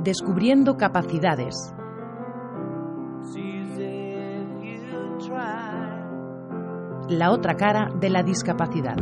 Descubriendo capacidades. La otra cara de la discapacidad.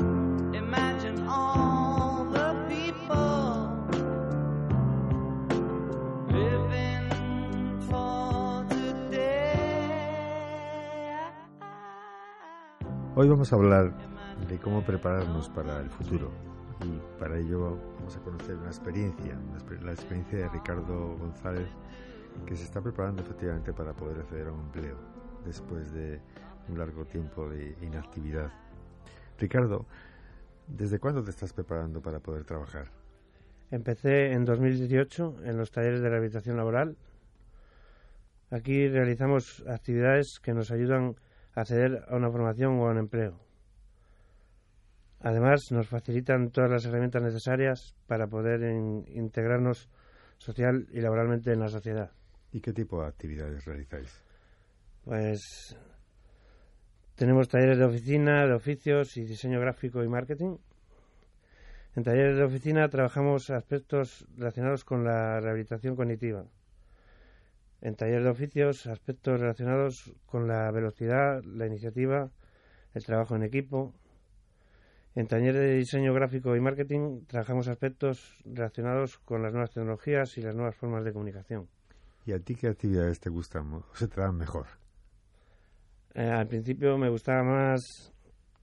Hoy vamos a hablar de cómo prepararnos para el futuro y para ello vamos a conocer una experiencia, la experiencia de Ricardo González, que se está preparando efectivamente para poder acceder a un empleo después de un largo tiempo de inactividad. Ricardo, ¿desde cuándo te estás preparando para poder trabajar? Empecé en 2018 en los talleres de rehabilitación laboral. Aquí realizamos actividades que nos ayudan a acceder a una formación o a un empleo. Además, nos facilitan todas las herramientas necesarias para poder integrarnos social y laboralmente en la sociedad. ¿Y qué tipo de actividades realizáis? Pues tenemos talleres de oficina, de oficios y diseño gráfico y marketing. En talleres de oficina trabajamos aspectos relacionados con la rehabilitación cognitiva. En talleres de oficios, aspectos relacionados con la velocidad, la iniciativa, el trabajo en equipo. En talleres de diseño gráfico y marketing trabajamos aspectos relacionados con las nuevas tecnologías y las nuevas formas de comunicación. ¿Y a ti qué actividades te gustan o se te dan mejor? Al principio me gustaba más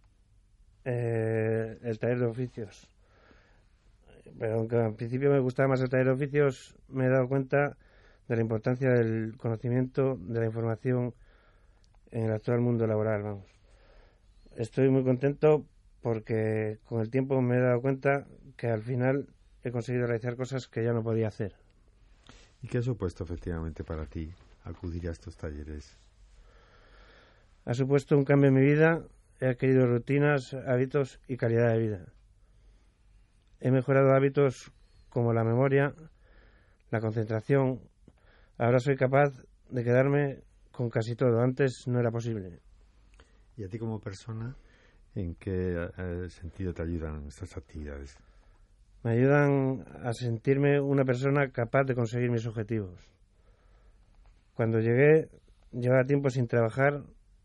el taller de oficios. Pero aunque al principio me gustaba más el taller de oficios, me he dado cuenta de la importancia del conocimiento, de la información en el actual mundo laboral. Vamos. Estoy muy contento porque con el tiempo me he dado cuenta que al final he conseguido realizar cosas que ya no podía hacer. ¿Y qué ha supuesto efectivamente para ti acudir a estos talleres? Ha supuesto un cambio en mi vida, he adquirido rutinas, hábitos y calidad de vida. He mejorado hábitos como la memoria, la concentración. Ahora soy capaz de quedarme con casi todo. Antes no era posible. ¿Y a ti como persona, en qué sentido te ayudan estas actividades? Me ayudan a sentirme una persona capaz de conseguir mis objetivos. Cuando llevaba tiempo sin trabajar,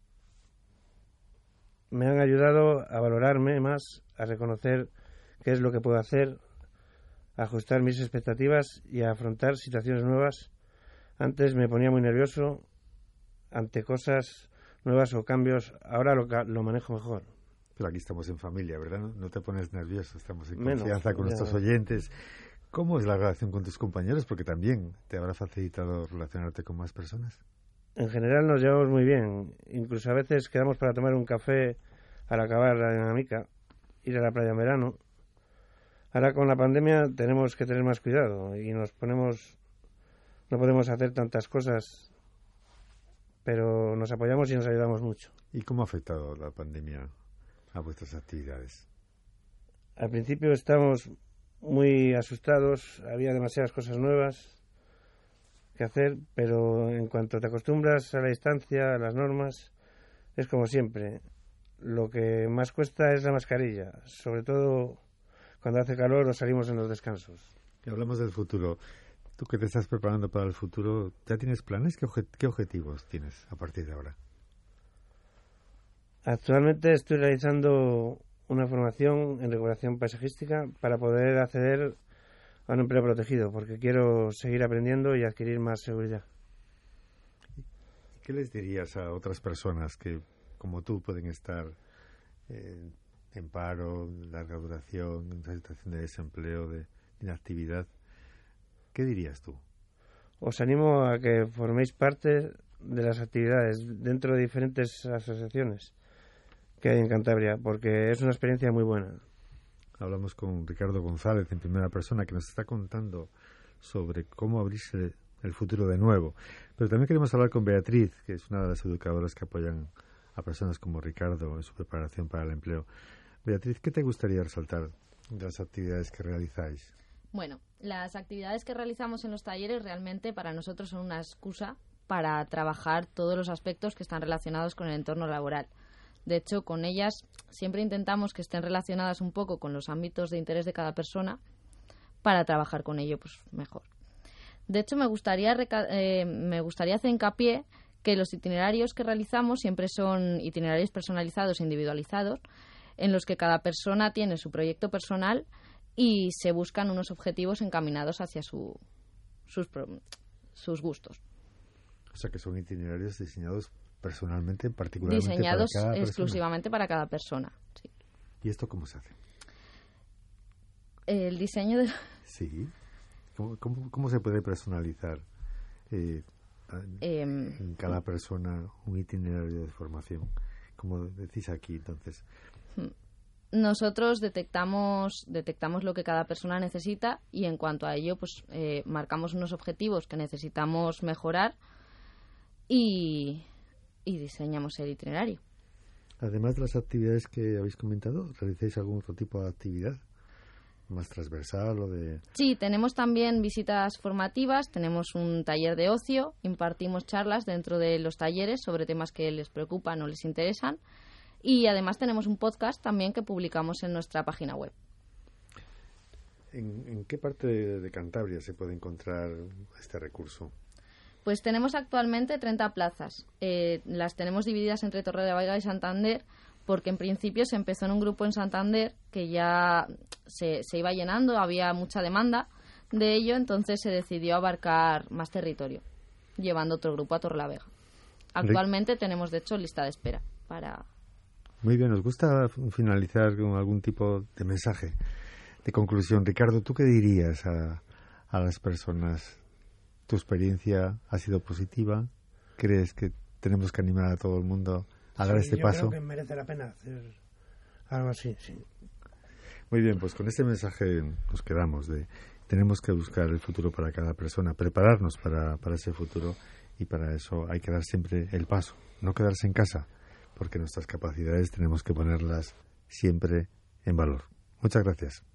me han ayudado a valorarme más, a reconocer qué es lo que puedo hacer, a ajustar mis expectativas y a afrontar situaciones nuevas. Antes me ponía muy nervioso ante cosas nuevas o cambios. Ahora lo manejo mejor. Pero aquí estamos en familia, ¿verdad? No te pones nervioso, estamos en Menos, confianza con nuestros oyentes. ¿Cómo es la relación con tus compañeros? Porque también te habrá facilitado relacionarte con más personas. En general nos llevamos muy bien. Incluso a veces quedamos para tomar un café al acabar la dinámica, ir a la playa en verano. Ahora con la pandemia tenemos que tener más cuidado y no podemos hacer tantas cosas, pero nos apoyamos y nos ayudamos mucho. ¿Y cómo ha afectado la pandemia a vuestras actividades? Al principio estábamos muy asustados, había demasiadas cosas nuevas que hacer, pero en cuanto te acostumbras a la distancia, a las normas, es como siempre. Lo que más cuesta es la mascarilla, sobre todo cuando hace calor o salimos en los descansos. Y hablamos del futuro. Tú que te estás preparando para el futuro, ¿ya tienes planes? ¿Qué objetivos tienes a partir de ahora? Actualmente estoy realizando una formación en regulación paisajística para poder acceder a un empleo protegido, porque quiero seguir aprendiendo y adquirir más seguridad. ¿Qué les dirías a otras personas que, como tú, pueden estar en paro, larga duración, en una situación de desempleo, de inactividad? ¿Qué dirías tú? Os animo a que forméis parte de las actividades dentro de diferentes asociaciones que hay en Cantabria, porque es una experiencia muy buena. Hablamos con Ricardo González en primera persona, que nos está contando sobre cómo abrirse el futuro de nuevo. Pero también queremos hablar con Beatriz, que es una de las educadoras que apoyan a personas como Ricardo en su preparación para el empleo. Beatriz, ¿qué te gustaría resaltar de las actividades que realizáis? Bueno, las actividades que realizamos en los talleres realmente para nosotros son una excusa para trabajar todos los aspectos que están relacionados con el entorno laboral. De hecho, con ellas siempre intentamos que estén relacionadas un poco con los ámbitos de interés de cada persona para trabajar con ello pues mejor. De hecho, me gustaría hacer hincapié que los itinerarios que realizamos siempre son itinerarios personalizados e individualizados, en los que cada persona tiene su proyecto personal y se buscan unos objetivos encaminados hacia sus gustos. O sea, que son itinerarios diseñados personalmente, particularmente diseñados para cada exclusivamente para cada persona. Sí. ¿Y esto cómo se hace? El diseño de... Sí. ¿Cómo se puede personalizar en cada persona un itinerario de formación? Como decís aquí, entonces. Nosotros detectamos lo que cada persona necesita y en cuanto a ello, pues marcamos unos objetivos que necesitamos mejorar y diseñamos el itinerario. Además de las actividades que habéis comentado, ¿realizáis algún otro tipo de actividad más transversal o de...? Sí, tenemos también visitas formativas, tenemos un taller de ocio, impartimos charlas dentro de los talleres sobre temas que les preocupan o les interesan y además tenemos un podcast también que publicamos en nuestra página web. ¿En qué parte de Cantabria se puede encontrar este recurso? Pues tenemos actualmente 30 plazas. Las tenemos divididas entre Torredeveiga y Santander, porque en principio se empezó en un grupo en Santander que ya se iba llenando, había mucha demanda de ello, entonces se decidió abarcar más territorio, llevando otro grupo a Torrelavega. Actualmente tenemos, de hecho, lista de espera para... Muy bien, nos gusta finalizar con algún tipo de mensaje de conclusión. Ricardo, ¿tú qué dirías a las personas? ¿Tu experiencia ha sido positiva? ¿Crees que tenemos que animar a todo el mundo a dar este paso? Yo creo que merece la pena hacer algo así, sí. Muy bien, pues con este mensaje nos quedamos. Tenemos que buscar el futuro para cada persona, prepararnos para ese futuro y para eso hay que dar siempre el paso, no quedarse en casa, porque nuestras capacidades tenemos que ponerlas siempre en valor. Muchas gracias.